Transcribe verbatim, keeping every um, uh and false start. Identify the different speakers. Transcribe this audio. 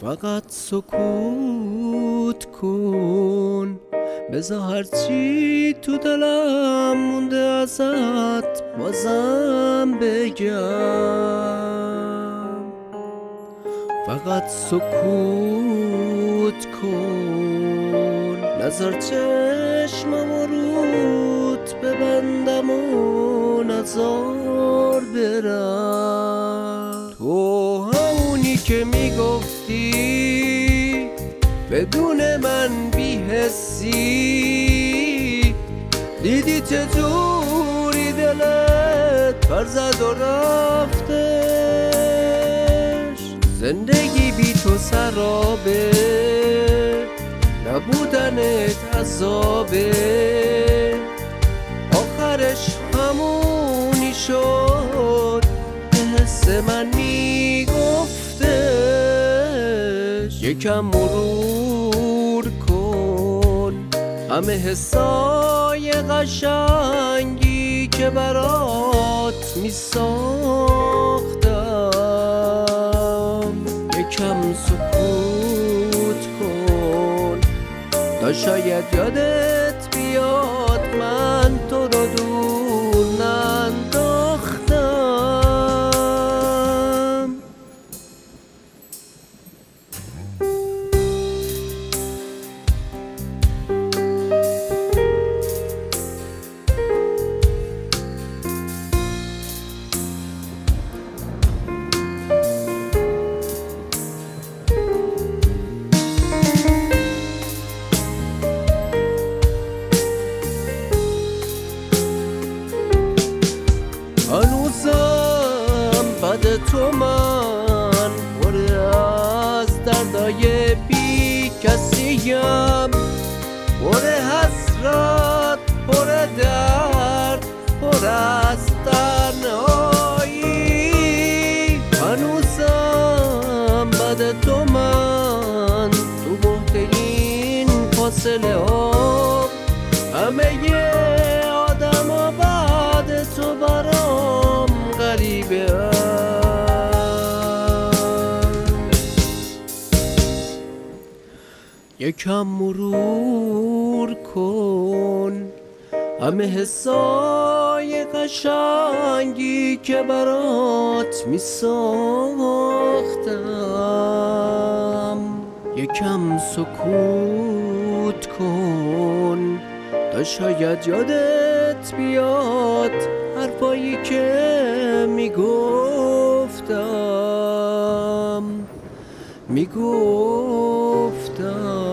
Speaker 1: فقط سکوت کن، بذار هرچی تو دلم مونده ازت بازم بگم. فقط سکوت کن، نذار چشمم رود ببندم و نذار برم. تو همونی که میگفتی بدون من بی‌حسی، دیدی چطوری دلت پر زد و رفتش. زندگی بی تو سرابه، نبودنت عذابه، آخرش همونی شد که حس من میگفتش. یکم مرور کن همه حسای قشنگی که برات میساختم. یکم سکوت کن تا شاید یادت بیاد من تو رو دور ننداختم. هنوزم بعد تو من پر از دردای بی کسیم، پر حسرت، پر درد، پر از تنهایی. هنوزم بعد تو من تو بحت این فاصله ها، همه ی آدم ها بعد تو برام غریبه هست. یکم مرور کن همه حسای قشنگی که برات میساختم. یکم سکوت کن تا شاید یادت بیاد حرفایی که میگفتم میگفتم